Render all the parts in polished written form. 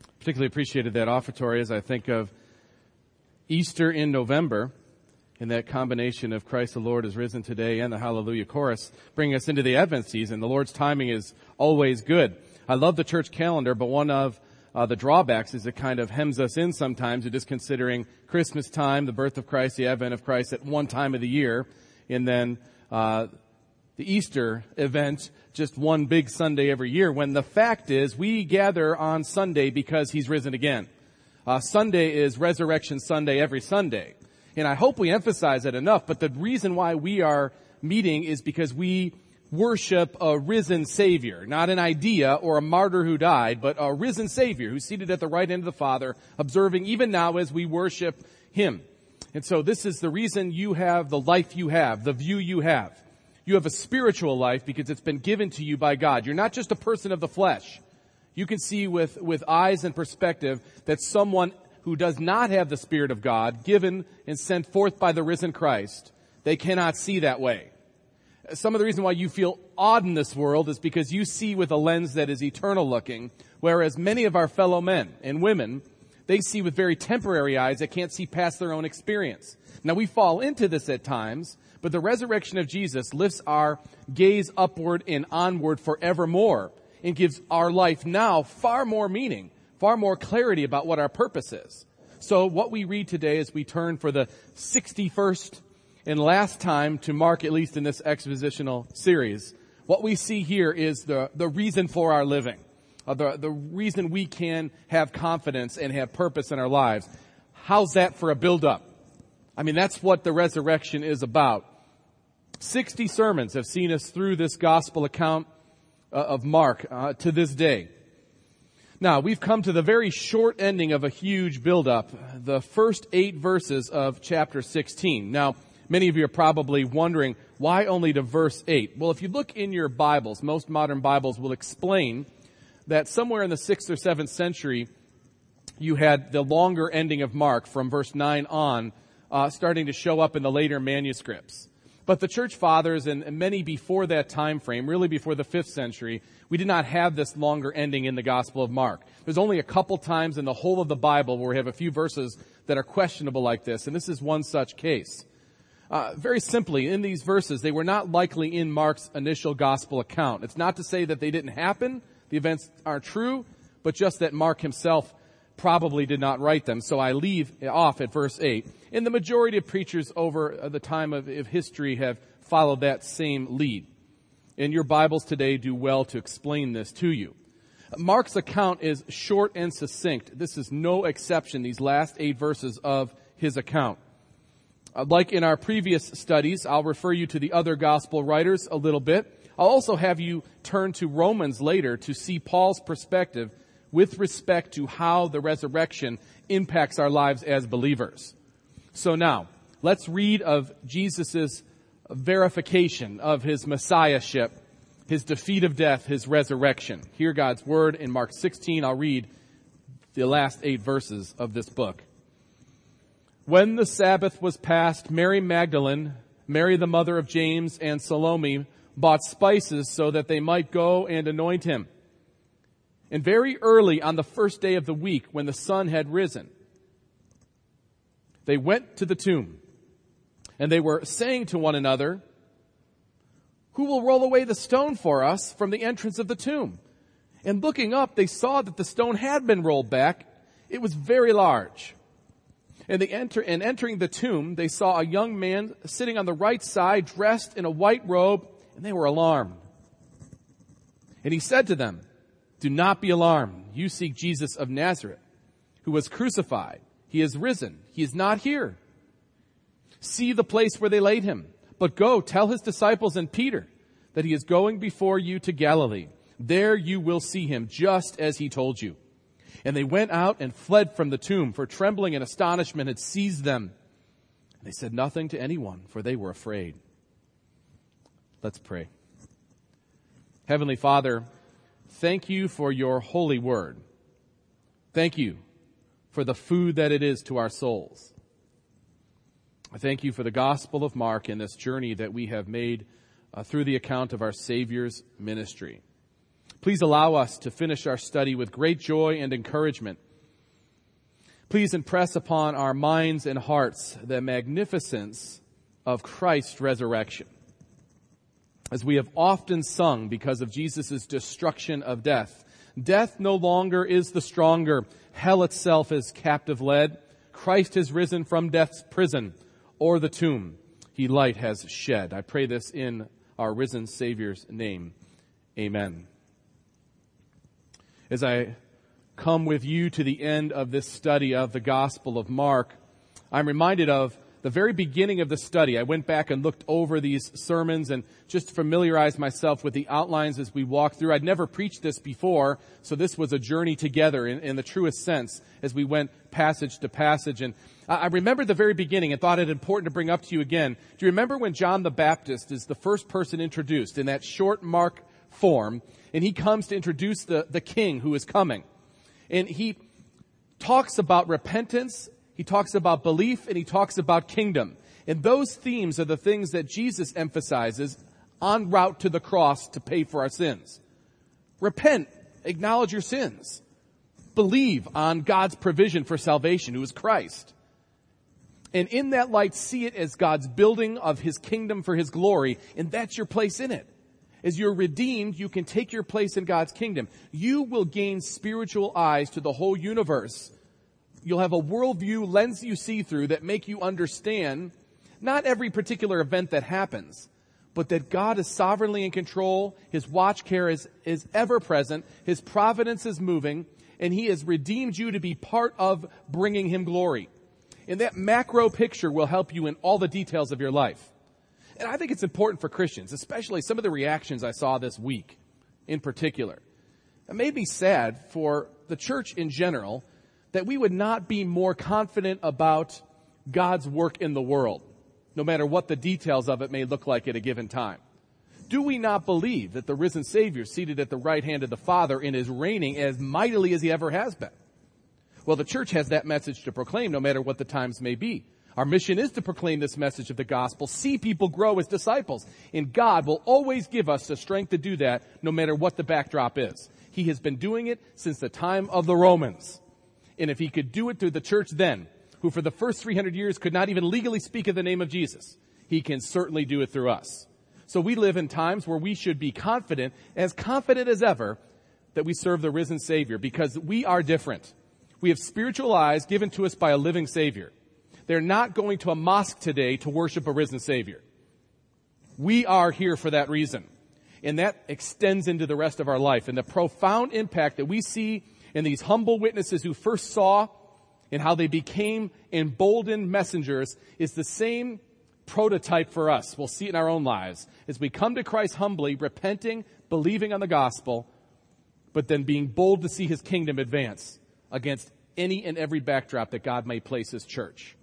Particularly appreciated that offertory as I think of Easter in November and that combination of Christ the Lord is risen today and the Hallelujah chorus bringing us into the Advent season. The Lord's timing is always good. I love the church calendar, but one of the drawbacks is it kind of hems us in sometimes to just considering Christmas time, the birth of Christ, the advent of Christ at one time of the year, and then the Easter event just one big Sunday every year, when the fact is we gather on Sunday because He's risen again. Sunday is Resurrection Sunday every Sunday. And I hope we emphasize it enough, but the reason why we are meeting is because we worship a risen Savior, not an idea or a martyr who died, but a risen Savior who's seated at the right hand of the Father, observing even now as we worship Him. And so this is the reason you have the life you have, the view you have. You have a spiritual life because it's been given to you by God. You're not just a person of the flesh. You can see with eyes and perspective that someone who does not have the Spirit of God given and sent forth by the risen Christ, they cannot see that way. Some of the reason why you feel odd in this world is because you see with a lens that is eternal looking, whereas many of our fellow men and women, they see with very temporary eyes that can't see past their own experience. Now we fall into this at times, but the resurrection of Jesus lifts our gaze upward and onward forevermore and gives our life now far more meaning, far more clarity about what our purpose is. So what we read today as we turn for the 61st and last time to mark, at least in this expositional series, what we see here is the reason for our living, the reason we can have confidence and have purpose in our lives. How's that for a build-up? I mean, that's what the resurrection is about. 60 sermons have seen us through this gospel account of Mark to this day. Now, we've come to the very short ending of a huge build-up, the first 8 verses of chapter 16. Now, many of you are probably wondering, why only to verse 8? Well, if you look in your Bibles, most modern Bibles will explain that somewhere in the 6th or 7th century, you had the longer ending of Mark from verse 9 on, starting to show up in the later manuscripts. But the church fathers and many before that time frame, really before the 5th century, we did not have this longer ending in the Gospel of Mark. There's only a couple times in the whole of the Bible where we have a few verses that are questionable like this, and this is one such case. Very simply, in these verses, they were not likely in Mark's initial Gospel account. It's not to say that they didn't happen, the events aren't true, but just that Mark himself probably did not write them. So I leave off at verse 8. And the majority of preachers over the time of history have followed that same lead. And your Bibles today do well to explain this to you. Mark's account is short and succinct. This is no exception, these last 8 verses of his account. Like in our previous studies, I'll refer you to the other gospel writers a little bit. I'll also have you turn to Romans later to see Paul's perspective with respect to how the resurrection impacts our lives as believers. So now, let's read of Jesus' verification of his messiahship, his defeat of death, his resurrection. Hear God's word in Mark 16. I'll read the last 8 verses of this book. When the Sabbath was past, Mary Magdalene, Mary the mother of James, and Salome bought spices so that they might go and anoint him. And very early on the first day of the week, when the sun had risen, they went to the tomb. And they were saying to one another, "Who will roll away the stone for us from the entrance of the tomb?" And looking up, they saw that the stone had been rolled back. It was very large. And entering the tomb, they saw a young man sitting on the right side, dressed in a white robe, and they were alarmed. And he said to them, "Do not be alarmed. You seek Jesus of Nazareth, who was crucified. He is risen. He is not here. See the place where they laid him. But go, tell his disciples and Peter that he is going before you to Galilee. There you will see him, just as he told you." And they went out and fled from the tomb, for trembling and astonishment had seized them. And they said nothing to anyone, for they were afraid. Let's pray. Heavenly Father, thank you for your holy word. Thank you for the food that it is to our souls. I thank you for the Gospel of Mark and this journey that we have made through the account of our Savior's ministry. Please allow us to finish our study with great joy and encouragement. Please impress upon our minds and hearts the magnificence of Christ's resurrection. As we have often sung because of Jesus' destruction of death, death no longer is the stronger. Hell itself is captive led. Christ has risen from death's prison or the tomb he light has shed. I pray this in our risen Savior's name. Amen. As I come with you to the end of this study of the Gospel of Mark, I'm reminded of the very beginning of the study. I went back and looked over these sermons and just familiarized myself with the outlines as we walked through. I'd never preached this before, so this was a journey together in the truest sense as we went passage to passage. And I remember the very beginning and thought it important to bring up to you again. Do you remember when John the Baptist is the first person introduced in that short Mark form, and he comes to introduce the king who is coming? And he talks about repentance, he talks about belief, and he talks about kingdom. And those themes are the things that Jesus emphasizes en route to the cross to pay for our sins. Repent, acknowledge your sins. Believe on God's provision for salvation, who is Christ. And in that light, see it as God's building of his kingdom for his glory, and that's your place in it. As you're redeemed, you can take your place in God's kingdom. You will gain spiritual eyes to the whole universe. You'll have a worldview lens you see through that make you understand not every particular event that happens, but that God is sovereignly in control. His watch care is ever present. His providence is moving, and he has redeemed you to be part of bringing him glory. And that macro picture will help you in all the details of your life. And I think it's important for Christians, especially some of the reactions I saw this week in particular. It made me sad for the church in general that we would not be more confident about God's work in the world, no matter what the details of it may look like at a given time. Do we not believe that the risen Savior seated at the right hand of the Father and is reigning as mightily as he ever has been? Well, the church has that message to proclaim no matter what the times may be. Our mission is to proclaim this message of the gospel, see people grow as disciples, and God will always give us the strength to do that no matter what the backdrop is. He has been doing it since the time of the Romans. And if he could do it through the church then, who for the first 300 years could not even legally speak of the name of Jesus, he can certainly do it through us. So we live in times where we should be confident as ever, that we serve the risen Savior because we are different. We have spiritual eyes given to us by a living Savior. They're not going to a mosque today to worship a risen Savior. We are here for that reason. And that extends into the rest of our life. And the profound impact that we see in these humble witnesses who first saw and how they became emboldened messengers is the same prototype for us. We'll see it in our own lives. As we come to Christ humbly, repenting, believing on the gospel, but then being bold to see his kingdom advance against any and every backdrop that God may place his church.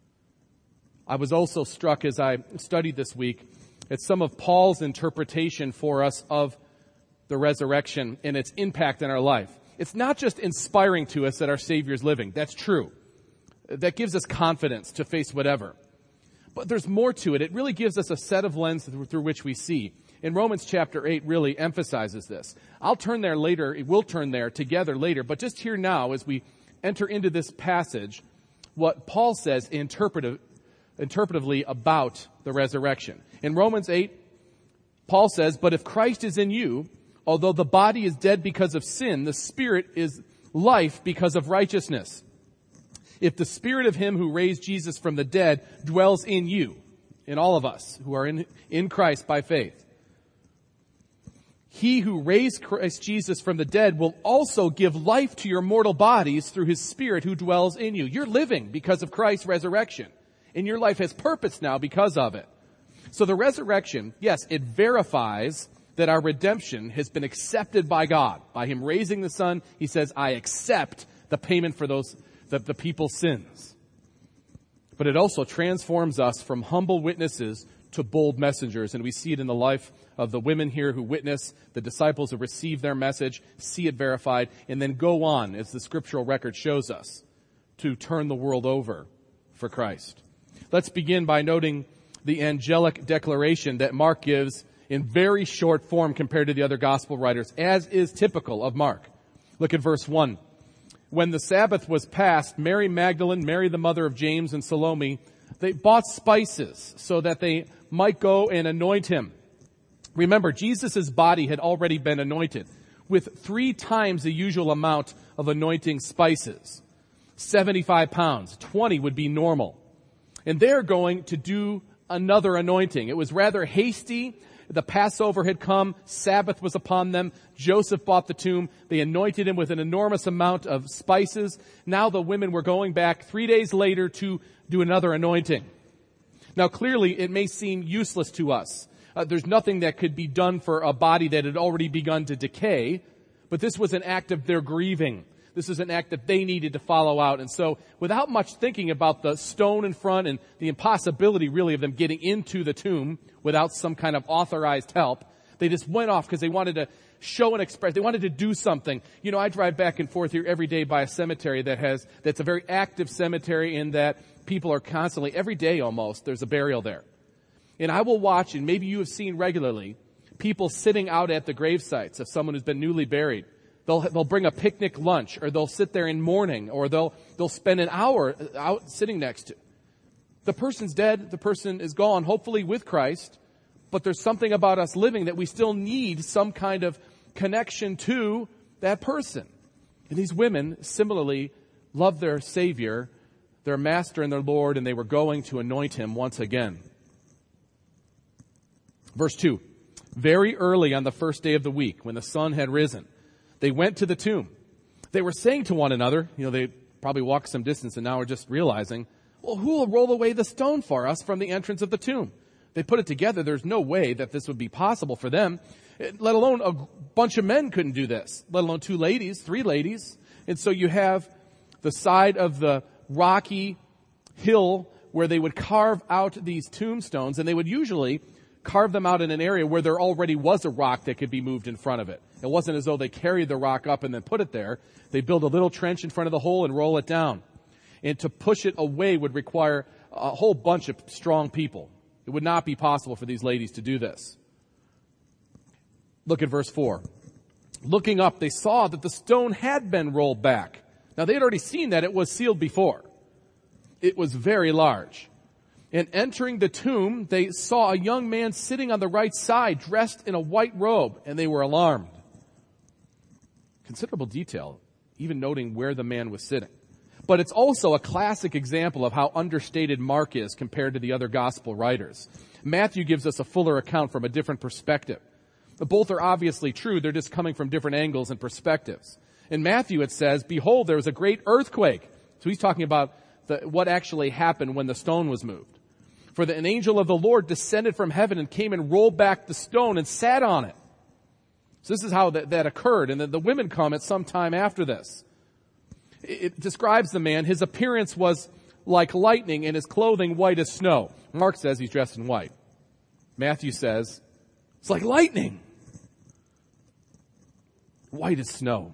I was also struck as I studied this week at some of Paul's interpretation for us of the resurrection and its impact in our life. It's not just inspiring to us that our Savior is living. That's true. That gives us confidence to face whatever. But there's more to it. It really gives us a set of lenses through which we see. And Romans chapter 8 really emphasizes this. I'll turn there later. We'll turn there together later. But just here now, as we enter into this passage, what Paul says interpretively about the resurrection. In Romans 8, Paul says, "But if Christ is in you, although the body is dead because of sin, the spirit is life because of righteousness. If the spirit of him who raised Jesus from the dead dwells in you," in all of us who are in Christ by faith, "he who raised Christ Jesus from the dead will also give life to your mortal bodies through his spirit who dwells in you." You're living because of Christ's resurrection. And your life has purpose now because of it. So the resurrection, yes, it verifies that our redemption has been accepted by God. By him raising the Son, he says, I accept the payment for the people's sins. But it also transforms us from humble witnesses to bold messengers. And we see it in the life of the women here who witness, the disciples who receive their message, see it verified, and then go on, as the scriptural record shows us, to turn the world over for Christ. Let's begin by noting the angelic declaration that Mark gives in very short form compared to the other gospel writers, as is typical of Mark. Look at verse 1. When the Sabbath was past, Mary Magdalene, Mary the mother of James, and Salome, they bought spices so that they might go and anoint him. Remember, Jesus' body had already been anointed with 3 times the usual amount of anointing spices. 75 pounds. 20 would be normal. And they're going to do another anointing. It was rather hasty. The Passover had come. Sabbath was upon them. Joseph bought the tomb. They anointed him with an enormous amount of spices. Now the women were going back 3 days later to do another anointing. Now clearly it may seem useless to us. There's nothing that could be done for a body that had already begun to decay. But this was an act of their grieving. This is an act that they needed to follow out. And so without much thinking about the stone in front and the impossibility really of them getting into the tomb without some kind of authorized help, they just went off because they wanted to show and express. They wanted to do something. You know, I drive back and forth here every day by a cemetery that's a very active cemetery in that people are constantly, every day almost, there's a burial there. And I will watch, and maybe you have seen regularly, people sitting out at the grave sites of someone who's been newly buried. They'll bring a picnic lunch, or they'll sit there in mourning, or they'll spend an hour out sitting next to. The person's dead, the person is gone, hopefully with Christ, but there's something about us living that we still need some kind of connection to that person. And these women similarly loved their Savior, their Master and their Lord, and they were going to anoint him once again. Verse 2, very early on the first day of the week, when the sun had risen, they went to the tomb. They were saying to one another, they probably walked some distance and now are just realizing, well, who will roll away the stone for us from the entrance of the tomb? They put it together. There's no way that this would be possible for them, let alone a bunch of men couldn't do this, let alone 2 ladies, 3 ladies. And so you have the side of the rocky hill where they would carve out these tombstones, and they would usually carve them out in an area where there already was a rock that could be moved in front of it. It wasn't as though they carried the rock up and then put it there. They build a little trench in front of the hole and roll it down. And to push it away would require a whole bunch of strong people. It would not be possible for these ladies to do this. Look at verse 4. Looking up, they saw that the stone had been rolled back. Now they had already seen that it was sealed before. It was very large. And entering the tomb, they saw a young man sitting on the right side, dressed in a white robe, and they were alarmed. Considerable detail, even noting where the man was sitting. But it's also a classic example of how understated Mark is compared to the other gospel writers. Matthew gives us a fuller account from a different perspective. Both are obviously true, they're just coming from different angles and perspectives. In Matthew it says, behold, there was a great earthquake. So he's talking about what actually happened when the stone was moved. For an angel of the Lord descended from heaven and came and rolled back the stone and sat on it. So this is how that occurred. And then the women come at some time after this. It describes the man. His appearance was like lightning and his clothing white as snow. Mark says he's dressed in white. Matthew says it's like lightning. White as snow.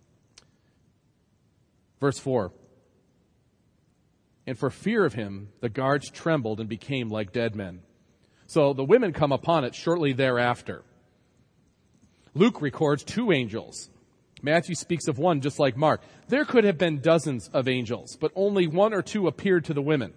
Verse 4. And for fear of him, the guards trembled and became like dead men. So the women come upon it shortly thereafter. Luke records 2 angels. Matthew speaks of one just like Mark. There could have been dozens of angels, but only 1 or 2 appeared to the women.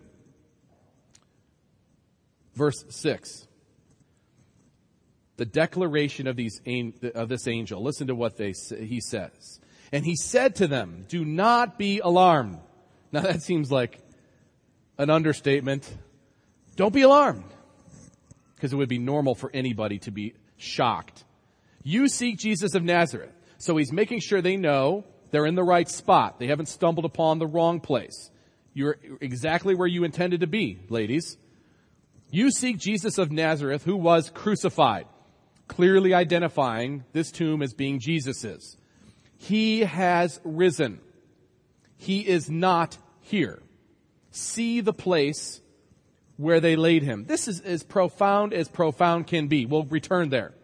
Verse 6. The declaration of this angel. Listen to what he says. And he said to them, do not be alarmed. Now that seems like an understatement. Don't be alarmed. Because it would be normal for anybody to be shocked. You seek Jesus of Nazareth. So he's making sure they know they're in the right spot. They haven't stumbled upon the wrong place. You're exactly where you intended to be, ladies. You seek Jesus of Nazareth who was crucified. Clearly identifying this tomb as being Jesus's. He has risen. He is not here. See the place where they laid him. This is as profound can be. We'll return there.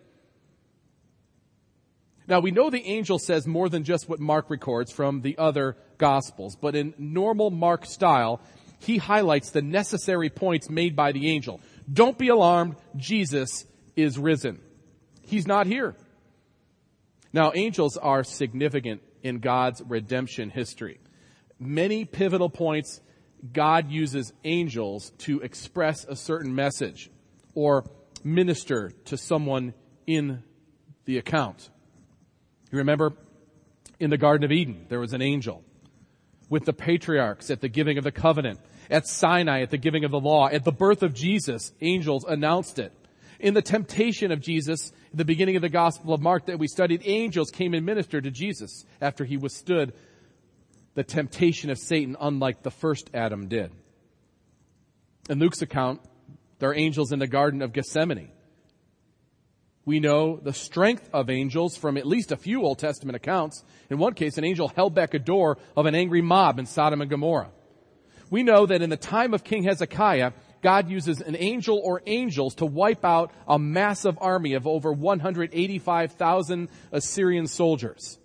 Now we know the angel says more than just what Mark records from the other Gospels, but in normal Mark style, he highlights the necessary points made by the angel. Don't be alarmed, Jesus is risen. He's not here. Now, angels are significant in God's redemption history. Many pivotal points, God uses angels to express a certain message or minister to someone in the account. You remember in the Garden of Eden, there was an angel. With the patriarchs at the giving of the covenant, at Sinai at the giving of the law, at the birth of Jesus, angels announced it. In the temptation of Jesus, at the beginning of the Gospel of Mark that we studied, angels came and ministered to Jesus after he withstood the temptation of Satan, unlike the first Adam did. In Luke's account, there are angels in the Garden of Gethsemane. We know the strength of angels from at least a few Old Testament accounts. In one case, an angel held back a door of an angry mob in Sodom and Gomorrah. We know that in the time of King Hezekiah, God uses an angel or angels to wipe out a massive army of over 185,000 Assyrian soldiers.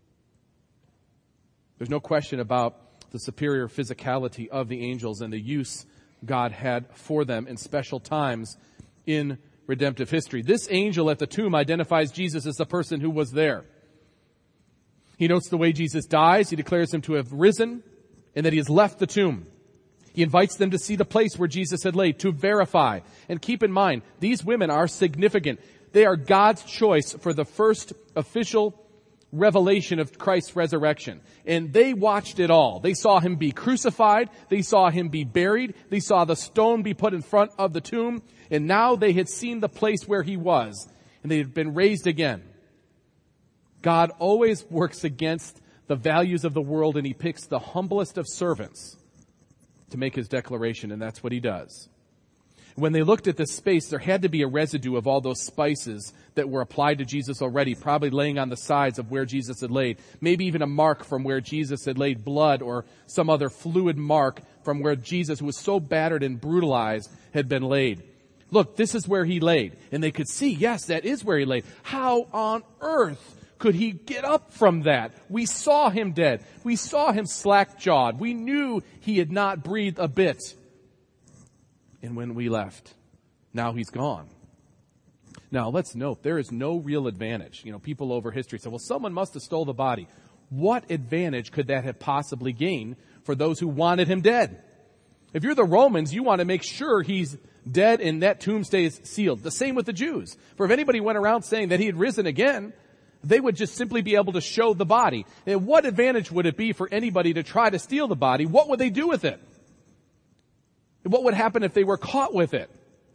There's no question about the superior physicality of the angels and the use God had for them in special times in redemptive history. This angel at the tomb identifies Jesus as the person who was there. He notes the way Jesus dies. He declares him to have risen and that he has left the tomb. He invites them to see the place where Jesus had laid, to verify. And keep in mind, these women are significant. They are God's choice for the first official revelation of Christ's resurrection. And they watched it all. They saw him be crucified. They saw him be buried. They saw the stone be put in front of the tomb. And now they had seen the place where he was. And they had been raised again. God always works against the values of the world, and he picks the humblest of servants to make his declaration, and that's what he does. When they looked at this space, there had to be a residue of all those spices that were applied to Jesus already, probably laying on the sides of where Jesus had laid. Maybe even a mark from where Jesus had laid blood, or some other fluid mark from where Jesus, who was so battered and brutalized, had been laid. Look, this is where he laid. And they could see, yes, that is where he laid. How on earth could he get up from that? We saw him dead. We saw him slack-jawed. We knew he had not breathed a bit. And when we left, now he's gone. Now, let's note, there is no real advantage. People over history say, well, someone must have stole the body. What advantage could that have possibly gained for those who wanted him dead? If you're the Romans, you want to make sure he's dead and that tomb stays sealed. The same with the Jews. For if anybody went around saying that he had risen again, they would just simply be able to show the body. And what advantage would it be for anybody to try to steal the body? What would they do with it? And what would happen if they were caught with it?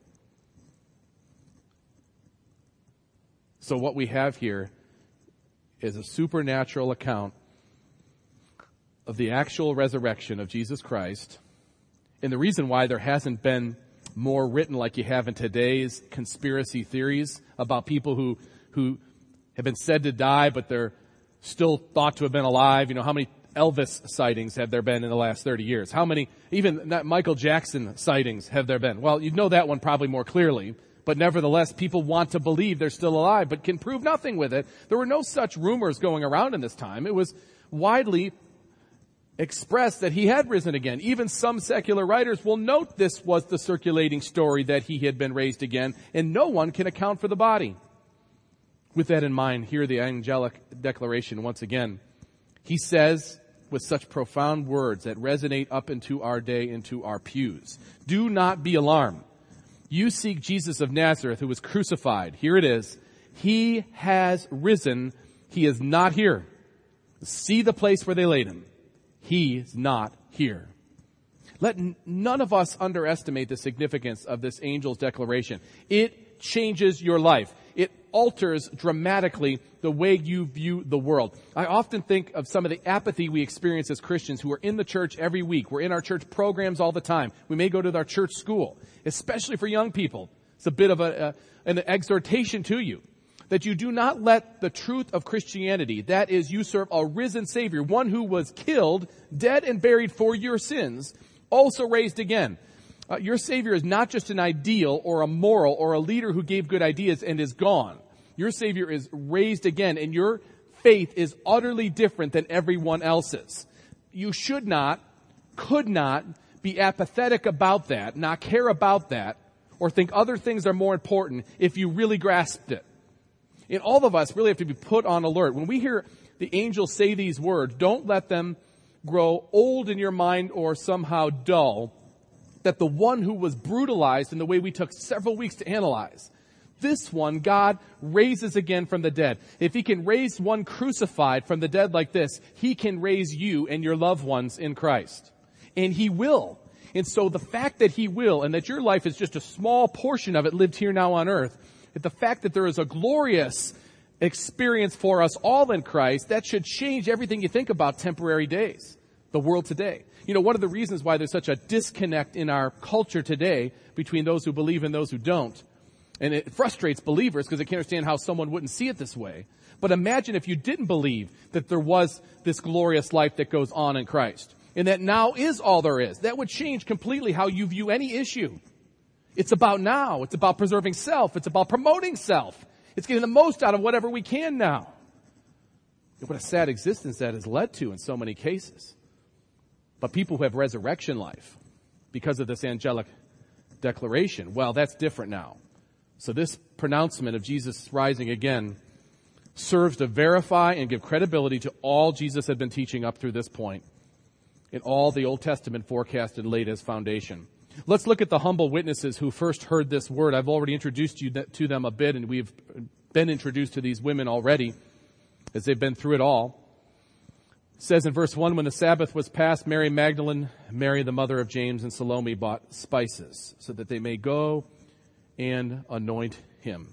So what we have here is a supernatural account of the actual resurrection of Jesus Christ. And the reason why there hasn't been more written like you have in today's conspiracy theories about people who have been said to die, but they're still thought to have been alive. How many Elvis sightings have there been in the last 30 years? How many, even Michael Jackson sightings have there been? Well, you'd know that one probably more clearly, but nevertheless, people want to believe they're still alive, but can prove nothing with it. There were no such rumors going around in this time. It was widely expressed that he had risen again. Even some secular writers will note this was the circulating story that he had been raised again, and no one can account for the body. With that in mind, hear the angelic declaration once again. He says, with such profound words that resonate up into our day, into our pews, do not be alarmed. You seek Jesus of Nazareth, who was crucified. Here it is. He has risen. He is not here. See the place where they laid him. He is not here. Let none of us underestimate the significance of this angel's declaration. It changes your life. It alters dramatically the way you view the world. I often think of some of the apathy we experience as Christians who are in the church every week. We're in our church programs all the time. We may go to our church school, especially for young people. It's a bit of an exhortation to you that you do not let the truth of Christianity, that is, you serve a risen Savior, one who was killed, dead, and buried for your sins, also raised again. Your Savior is not just an ideal or a moral or a leader who gave good ideas and is gone. Your Savior is raised again, and your faith is utterly different than everyone else's. You could not be apathetic about that, not care about that, or think other things are more important if you really grasped it. And all of us really have to be put on alert. When we hear the angels say these words, don't let them grow old in your mind or somehow dull, that the one who was brutalized in the way we took several weeks to analyze, this one God raises again from the dead. If he can raise one crucified from the dead like this, he can raise you and your loved ones in Christ. And he will. And so the fact that he will, and that your life is just a small portion of it lived here now on earth, the fact that there is a glorious experience for us all in Christ, that should change everything you think about temporary days, the world today. You know, one of the reasons why there's such a disconnect in our culture today between those who believe and those who don't, and it frustrates believers because they can't understand how someone wouldn't see it this way. But imagine if you didn't believe that there was this glorious life that goes on in Christ, and that now is all there is. That would change completely how you view any issue. It's about now. It's about preserving self. It's about promoting self. It's getting the most out of whatever we can now. And what a sad existence that has led to in so many cases. But people who have resurrection life because of this angelic declaration, well, that's different now. So this pronouncement of Jesus rising again serves to verify and give credibility to all Jesus had been teaching up through this point, and all the Old Testament forecasted laid as foundation. Let's look at the humble witnesses who first heard this word. I've already introduced you to them a bit, and we've been introduced to these women already as they've been through it all. It says in verse 1, when the Sabbath was past, Mary Magdalene, Mary the mother of James, and Salome bought spices so that they may go and anoint him.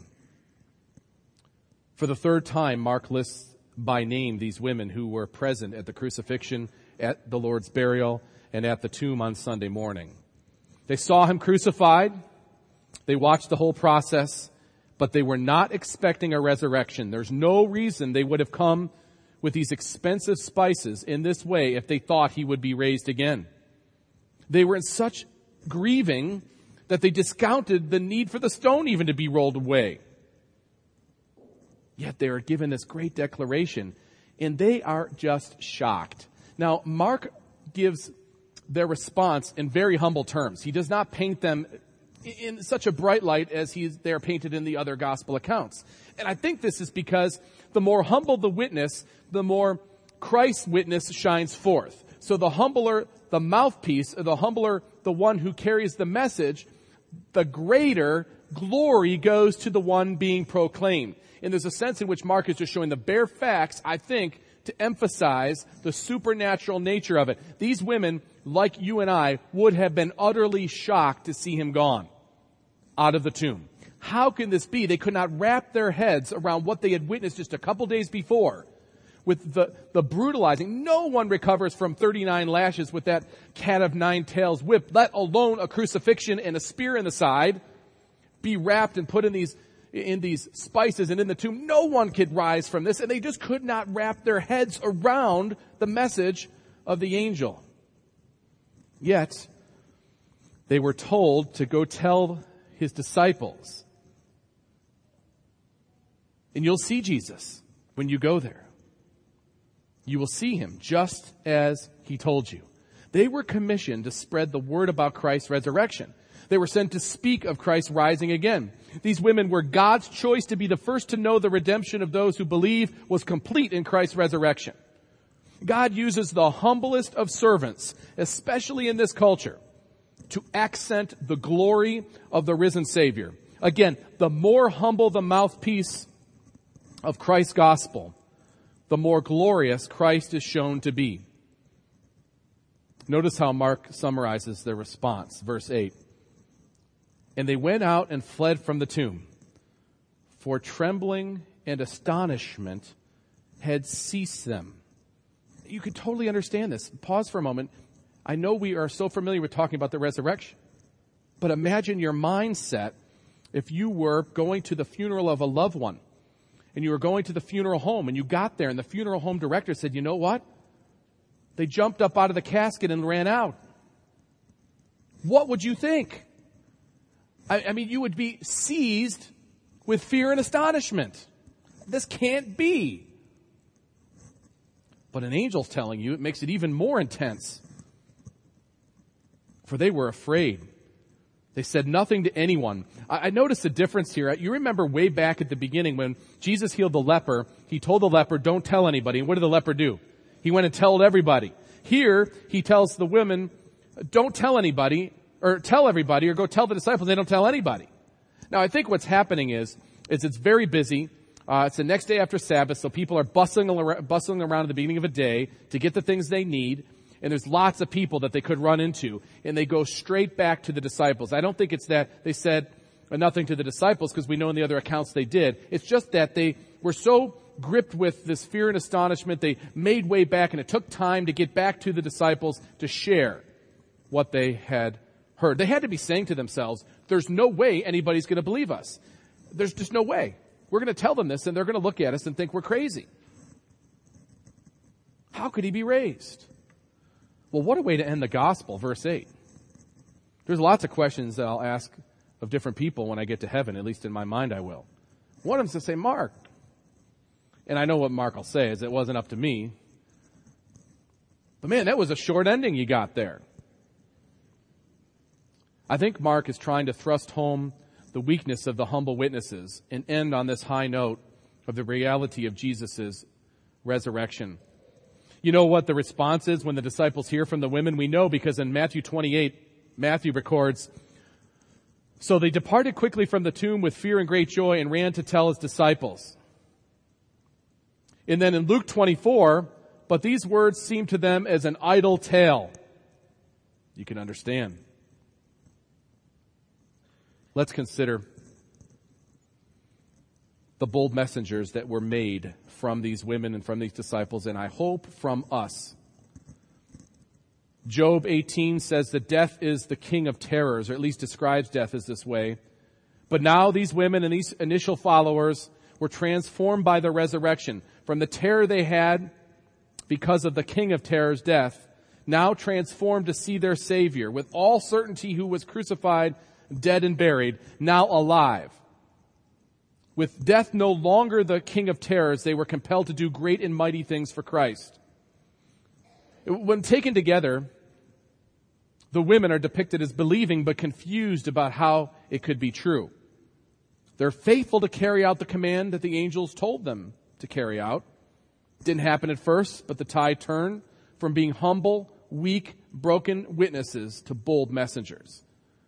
For the third time, Mark lists by name these women who were present at the crucifixion, at the Lord's burial, and at the tomb on Sunday morning. They saw him crucified. They watched the whole process, but they were not expecting a resurrection. There's no reason they would have come with these expensive spices in this way if they thought he would be raised again. They were in such grieving that they discounted the need for the stone even to be rolled away. Yet they are given this great declaration, and they are just shocked. Now, Mark gives their response in very humble terms. He does not paint them in such a bright light as they're painted in the other gospel accounts. And I think this is because the more humble the witness, the more Christ's witness shines forth. So the humbler the mouthpiece, the humbler the one who carries the message, the greater glory goes to the one being proclaimed. And there's a sense in which Mark is just showing the bare facts, I think, to emphasize the supernatural nature of it. These women, like you and I, would have been utterly shocked to see him gone out of the tomb. How can this be? They could not wrap their heads around what they had witnessed just a couple days before with the brutalizing. No one recovers from 39 lashes with that cat of nine tails whip, let alone a crucifixion and a spear in the side, be wrapped and put in these spices and in the tomb. No one could rise from this, and they just could not wrap their heads around the message of the angel. Yet, they were told to go tell his disciples. And you'll see Jesus when you go there. You will see him just as he told you. They were commissioned to spread the word about Christ's resurrection. They were sent to speak of Christ rising again. These women were God's choice to be the first to know the redemption of those who believe was complete in Christ's resurrection. God uses the humblest of servants, especially in this culture, to accent the glory of the risen Savior. Again, the more humble the mouthpiece of Christ's gospel, the more glorious Christ is shown to be. Notice how Mark summarizes their response. Verse 8. And they went out and fled from the tomb, for trembling and astonishment had seized them. You can totally understand this. Pause for a moment. I know we are so familiar with talking about the resurrection, but imagine your mindset if you were going to the funeral of a loved one, and you were going to the funeral home, and you got there, and the funeral home director said, you know what? They jumped up out of the casket and ran out. What would you think? I mean, you would be seized with fear and astonishment. This can't be. But an angel's telling you, it makes it even more intense. For they were afraid They said nothing to anyone. I noticed a difference here. You remember way back at the beginning when Jesus healed the leper, he told the leper, don't tell anybody. And what did the leper do? He went and told everybody. Here, he tells the women, don't tell anybody, or tell everybody, or go tell the disciples. They don't tell anybody. Now, I think what's happening is it's very busy. It's the next day after Sabbath, so people are bustling around at the beginning of a day to get the things they need. And there's lots of people that they could run into, and they go straight back to the disciples. I don't think it's that they said nothing to the disciples, because we know in the other accounts they did. It's just that they were so gripped with this fear and astonishment, they made way back, and it took time to get back to the disciples to share what they had heard. They had to be saying to themselves, there's no way anybody's going to believe us. There's just no way. We're going to tell them this, and they're going to look at us and think we're crazy. How could he be raised? Well, what a way to end the gospel, verse 8. There's lots of questions that I'll ask of different people when I get to heaven, at least in my mind I will. One of them's to say, Mark. And I know what Mark will say is it wasn't up to me. But man, that was a short ending you got there. I think Mark is trying to thrust home the weakness of the humble witnesses and end on this high note of the reality of Jesus' resurrection. You know what the response is when the disciples hear from the women? We know because in Matthew 28, Matthew records, so they departed quickly from the tomb with fear and great joy and ran to tell his disciples. And then in Luke 24, but these words seemed to them as an idle tale. You can understand. Let's consider the bold messengers that were made from these women and from these disciples, and I hope from us. Job 18 says that death is the king of terrors, or at least describes death as this way. But now these women and these initial followers were transformed by the resurrection. From the terror they had because of the king of terrors, death, now transformed to see their Savior with all certainty, who was crucified, dead and buried, now alive. With death no longer the king of terrors, they were compelled to do great and mighty things for Christ. When taken together, the women are depicted as believing but confused about how it could be true. They're faithful to carry out the command that the angels told them to carry out. It didn't happen at first, but the tide turned from being humble, weak, broken witnesses to bold messengers.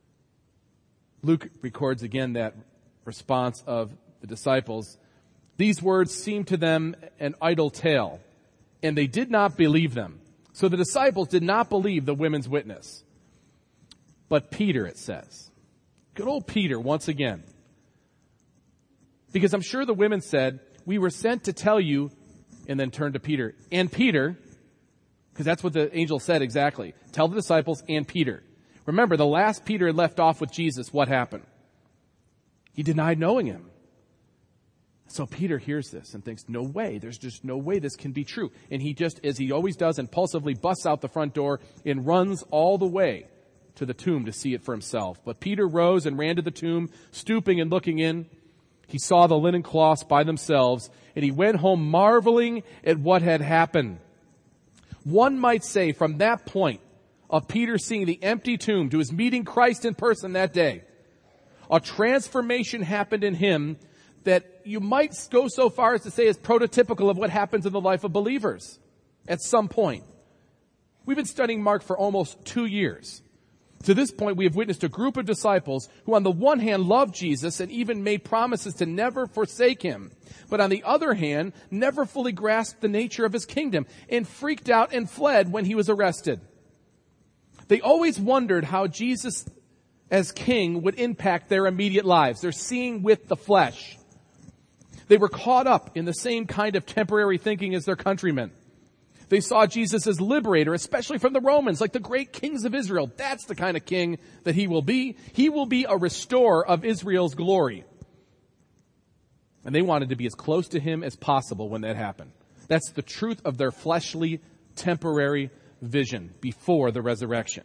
Luke records again that response of the disciples. These words seemed to them an idle tale, and they did not believe them. So the disciples did not believe the women's witness. But Peter, it says. Good old Peter, once again. Because I'm sure the women said, we were sent to tell you, and then turned to Peter. And Peter, because that's what the angel said exactly. Tell the disciples and Peter. Remember, the last Peter had left off with Jesus. What happened? He denied knowing him. So Peter hears this and thinks, no way, there's just no way this can be true. And he just, as he always does, impulsively busts out the front door and runs all the way to the tomb to see it for himself. But Peter rose and ran to the tomb, stooping and looking in. He saw the linen cloths by themselves, and he went home marveling at what had happened. One might say from that point of Peter seeing the empty tomb to his meeting Christ in person that day, a transformation happened in him that you might go so far as to say is prototypical of what happens in the life of believers at some point. We've been studying Mark for almost 2 years. To this point, we have witnessed a group of disciples who on the one hand loved Jesus and even made promises to never forsake him, but on the other hand, never fully grasped the nature of his kingdom and freaked out and fled when he was arrested. They always wondered how Jesus as king would impact their immediate lives. They're seeing with the flesh. They were caught up in the same kind of temporary thinking as their countrymen. They saw Jesus as liberator, especially from the Romans, like the great kings of Israel. That's the kind of king that he will be. He will be a restorer of Israel's glory. And they wanted to be as close to him as possible when that happened. That's the truth of their fleshly, temporary vision before the resurrection.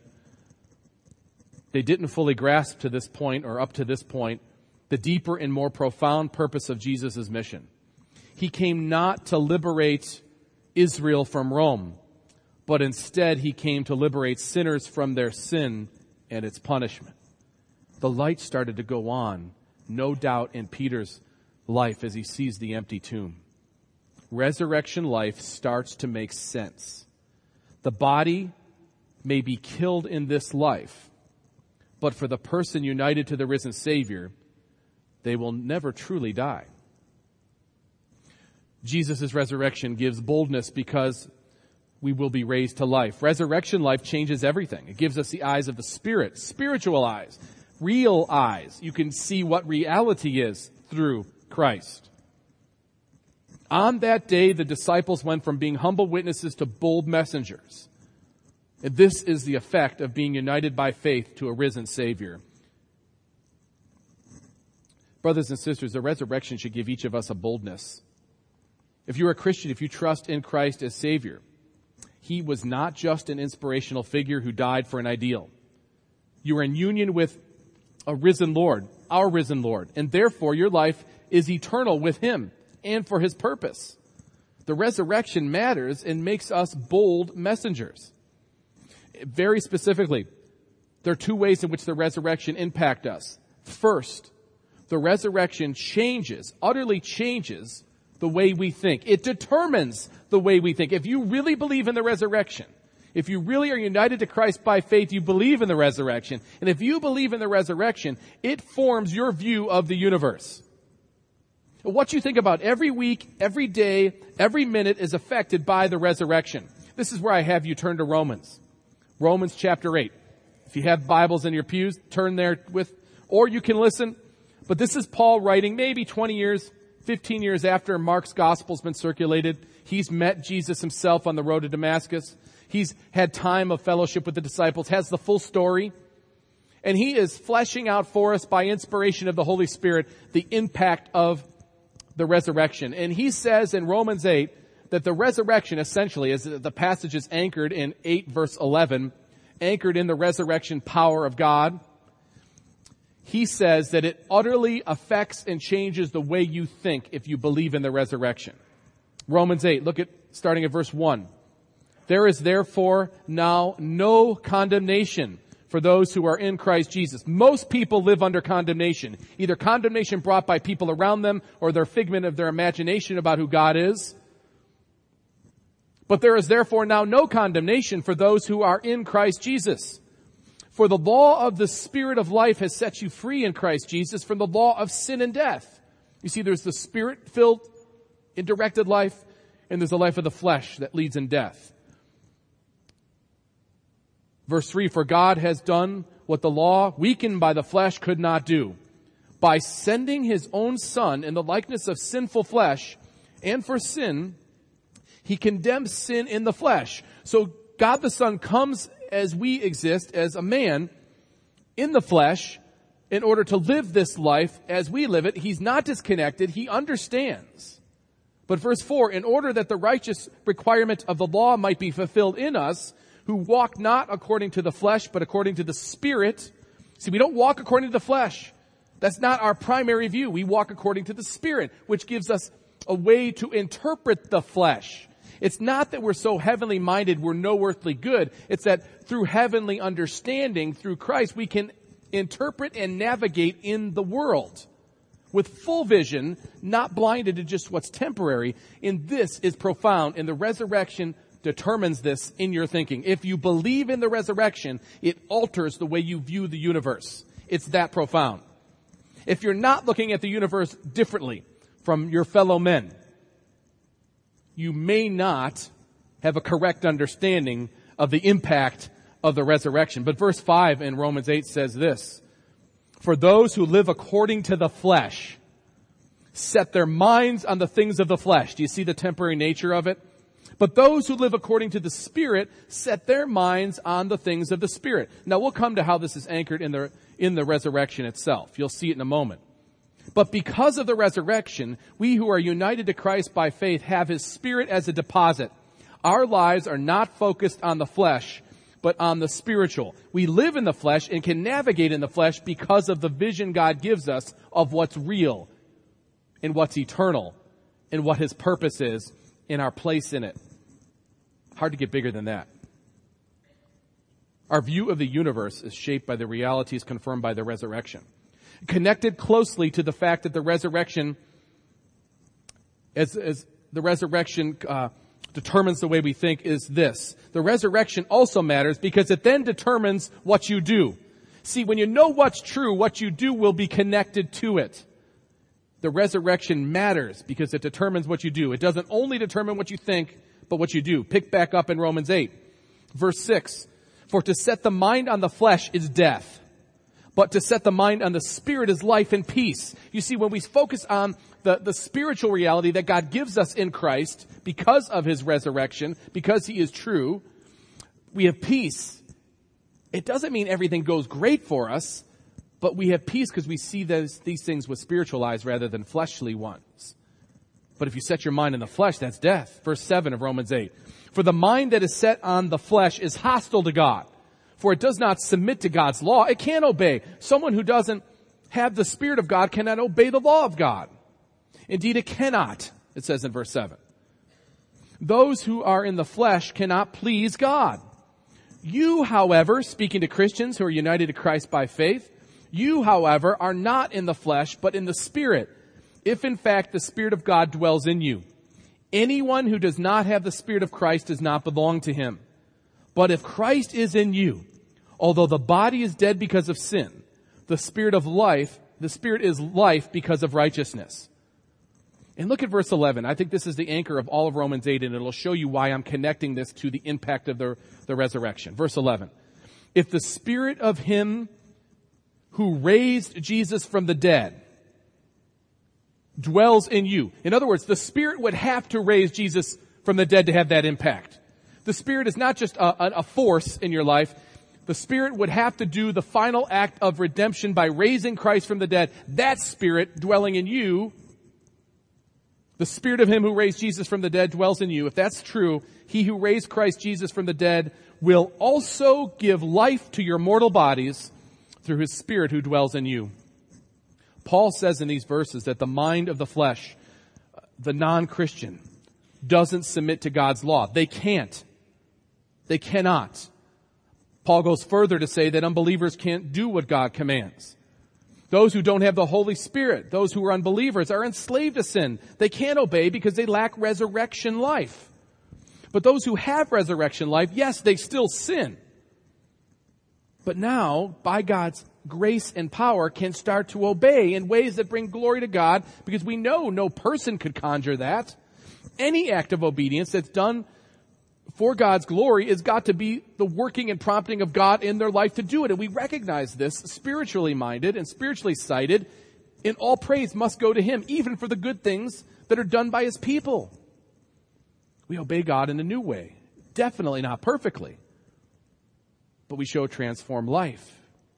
They didn't fully grasp to this point, or up to this point, the deeper and more profound purpose of Jesus' mission. He came not to liberate Israel from Rome, but instead he came to liberate sinners from their sin and its punishment. The light started to go on, no doubt, in Peter's life as he sees the empty tomb. Resurrection life starts to make sense. The body may be killed in this life, but for the person united to the risen Savior, they will never truly die. Jesus' resurrection gives boldness because we will be raised to life. Resurrection life changes everything. It gives us the eyes of the Spirit, spiritual eyes, real eyes. You can see what reality is through Christ. On that day, the disciples went from being humble witnesses to bold messengers. And this is the effect of being united by faith to a risen Savior. Brothers and sisters, the resurrection should give each of us a boldness. If you're a Christian, if you trust in Christ as Savior, He was not just an inspirational figure who died for an ideal. You are in union with a risen Lord, our risen Lord, and therefore your life is eternal with Him and for His purpose. The resurrection matters and makes us bold messengers. Very specifically, there are two ways in which the resurrection impact us. First, the resurrection utterly changes the way we think. It determines the way we think. If you really believe in the resurrection, if you really are united to Christ by faith, you believe in the resurrection. And if you believe in the resurrection, it forms your view of the universe. What you think about every week, every day, every minute is affected by the resurrection. This is where I have you turn to Romans. Romans chapter 8. If you have Bibles in your pews, turn there or you can listen. But this is Paul writing maybe 20 years, 15 years after Mark's gospel's been circulated. He's met Jesus himself on the road to Damascus. He's had time of fellowship with the disciples, has the full story. And he is fleshing out for us by inspiration of the Holy Spirit the impact of the resurrection. And he says in Romans 8 that the resurrection essentially, as the passage is anchored in 8 verse 11, anchored in the resurrection power of God, he says that it utterly affects and changes the way you think if you believe in the resurrection. Romans 8, look at starting at verse 1. There is therefore now no condemnation for those who are in Christ Jesus. Most people live under condemnation. Either condemnation brought by people around them or their figment of their imagination about who God is. But there is therefore now no condemnation for those who are in Christ Jesus. For the law of the Spirit of life has set you free in Christ Jesus from the law of sin and death. You see, there's the Spirit-filled, indirected life, and there's the life of the flesh that leads in death. Verse 3, for God has done what the law, weakened by the flesh, could not do. By sending His own Son in the likeness of sinful flesh, and for sin, He condemns sin in the flesh. So God the Son comes as we exist, as a man in the flesh, in order to live this life as we live it. He's not disconnected. He understands. But verse 4, in order that the righteous requirement of the law might be fulfilled in us, who walk not according to the flesh, but according to the Spirit. See, we don't walk according to the flesh. That's not our primary view. We walk according to the Spirit, which gives us a way to interpret the flesh. It's not that we're so heavenly minded we're no earthly good. It's that through heavenly understanding, through Christ, we can interpret and navigate in the world with full vision, not blinded to just what's temporary. And this is profound, and the resurrection determines this in your thinking. If you believe in the resurrection, it alters the way you view the universe. It's that profound. If you're not looking at the universe differently from your fellow men, you may not have a correct understanding of the impact of the resurrection. But verse 5 in Romans 8 says this, for those who live according to the flesh set their minds on the things of the flesh. Do you see the temporary nature of it? But those who live according to the Spirit set their minds on the things of the Spirit. Now we'll come to how this is anchored in the resurrection itself. You'll see it in a moment. But because of the resurrection, we who are united to Christ by faith have His Spirit as a deposit. Our lives are not focused on the flesh, but on the spiritual. We live in the flesh and can navigate in the flesh because of the vision God gives us of what's real and what's eternal and what His purpose is in our place in it. Hard to get bigger than that. Our view of the universe is shaped by the realities confirmed by the resurrection. Connected closely to the fact that the resurrection, as the resurrection determines the way we think, is this. The resurrection also matters because it then determines what you do. See, when you know what's true, what you do will be connected to it. The resurrection matters because it determines what you do. It doesn't only determine what you think, but what you do. Pick back up in Romans 8, verse 6. For to set the mind on the flesh is death, but to set the mind on the Spirit is life and peace. You see, when we focus on the spiritual reality that God gives us in Christ because of His resurrection, because He is true, we have peace. It doesn't mean everything goes great for us, but we have peace because we see these things with spiritual eyes rather than fleshly ones. But if you set your mind on the flesh, that's death. Verse 7 of Romans 8. For the mind that is set on the flesh is hostile to God, for it does not submit to God's law. It can't obey. Someone who doesn't have the Spirit of God cannot obey the law of God. Indeed, it cannot, it says in verse 7. Those who are in the flesh cannot please God. You, however, speaking to Christians who are united to Christ by faith, you, however, are not in the flesh, but in the Spirit, if in fact the Spirit of God dwells in you. Anyone who does not have the Spirit of Christ does not belong to Him. But if Christ is in you, although the body is dead because of sin, the Spirit is life because of righteousness. And look at verse 11. I think this is the anchor of all of Romans 8, and it'll show you why I'm connecting this to the impact of the resurrection. Verse 11. If the Spirit of Him who raised Jesus from the dead dwells in you. In other words, the Spirit would have to raise Jesus from the dead to have that impact. The Spirit is not just a force in your life. The Spirit would have to do the final act of redemption by raising Christ from the dead. That Spirit dwelling in you, the Spirit of Him who raised Jesus from the dead dwells in you. If that's true, He who raised Christ Jesus from the dead will also give life to your mortal bodies through His Spirit who dwells in you. Paul says in these verses that the mind of the flesh, the non-Christian, doesn't submit to God's law. They can't. They cannot. Paul goes further to say that unbelievers can't do what God commands. Those who don't have the Holy Spirit, those who are unbelievers, are enslaved to sin. They can't obey because they lack resurrection life. But those who have resurrection life, yes, they still sin. But now, by God's grace and power, can start to obey in ways that bring glory to God, because we know no person could conjure that. Any act of obedience that's done for God's glory has got to be the working and prompting of God in their life to do it. And we recognize this, spiritually minded and spiritually sighted, and all praise must go to Him, even for the good things that are done by His people. We obey God in a new way. Definitely not perfectly, but we show transformed life.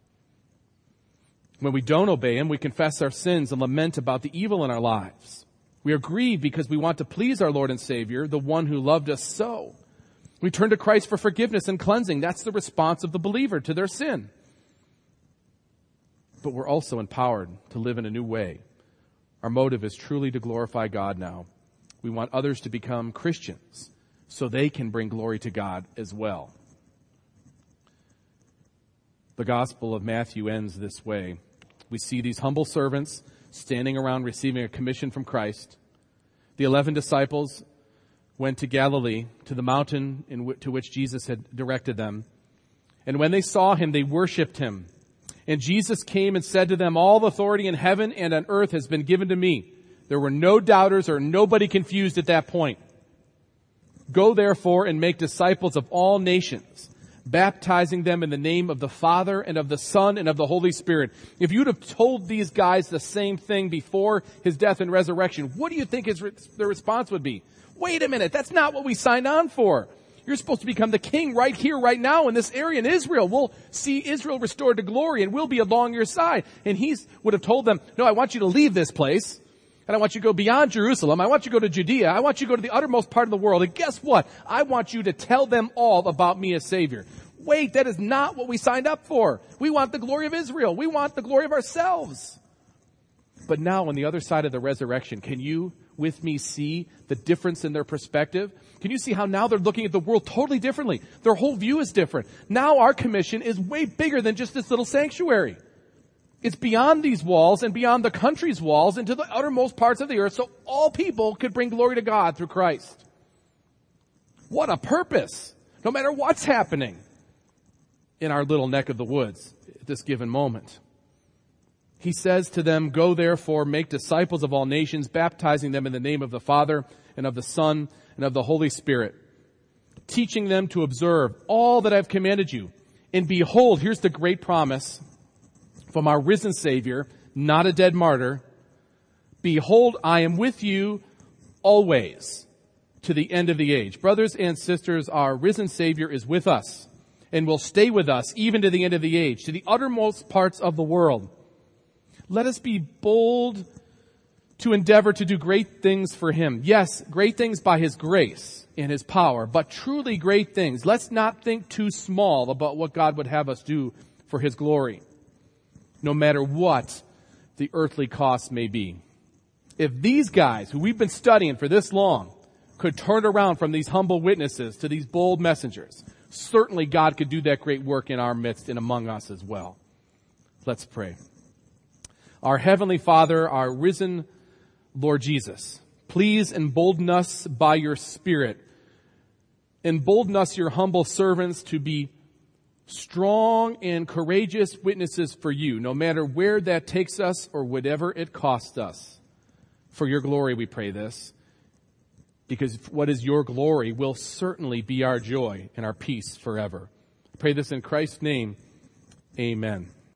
When we don't obey Him, we confess our sins and lament about the evil in our lives. We are grieved because we want to please our Lord and Savior, the one who loved us so. We turn to Christ for forgiveness and cleansing. That's the response of the believer to their sin. But we're also empowered to live in a new way. Our motive is truly to glorify God now. We want others to become Christians so they can bring glory to God as well. The Gospel of Matthew ends this way. We see these humble servants standing around receiving a commission from Christ. The 11 disciples went to Galilee, to the mountain to which Jesus had directed them. And when they saw Him, they worshipped Him. And Jesus came and said to them, all authority in heaven and on earth has been given to me. There were no doubters or nobody confused at that point. Go therefore and make disciples of all nations, baptizing them in the name of the Father and of the Son and of the Holy Spirit. If you'd have told these guys the same thing before His death and resurrection, what do you think their response would be? Wait a minute, that's not what we signed on for. You're supposed to become the king right here, right now in this area in Israel. We'll see Israel restored to glory and we'll be along your side. And He would have told them, no, I want you to leave this place. And I want you to go beyond Jerusalem. I want you to go to Judea. I want you to go to the uttermost part of the world. And guess what? I want you to tell them all about me as Savior. Wait, that is not what we signed up for. We want the glory of Israel. We want the glory of ourselves. But now on the other side of the resurrection, can you, with me see the difference in their perspective? Can you see how now they're looking at the world totally differently? Their whole view is different. Now our commission is way bigger than just this little sanctuary. It's beyond these walls and beyond the country's walls into the uttermost parts of the earth so all people could bring glory to God through Christ. What a purpose! No matter what's happening in our little neck of the woods at this given moment. He says to them, "Go therefore, make disciples of all nations, baptizing them in the name of the Father and of the Son and of the Holy Spirit, teaching them to observe all that I've commanded you. And behold," here's the great promise from our risen Savior, not a dead martyr, "behold, I am with you always to the end of the age." Brothers and sisters, our risen Savior is with us and will stay with us even to the end of the age, to the uttermost parts of the world. Let us be bold to endeavor to do great things for Him. Yes, great things by His grace and His power, but truly great things. Let's not think too small about what God would have us do for His glory, no matter what the earthly costs may be. If these guys, who we've been studying for this long, could turn around from these humble witnesses to these bold messengers, certainly God could do that great work in our midst and among us as well. Let's pray. Our Heavenly Father, our risen Lord Jesus, please embolden us by your Spirit. Embolden us, your humble servants, to be strong and courageous witnesses for you, no matter where that takes us or whatever it costs us. For your glory we pray this, because what is your glory will certainly be our joy and our peace forever. I pray this in Christ's name. Amen.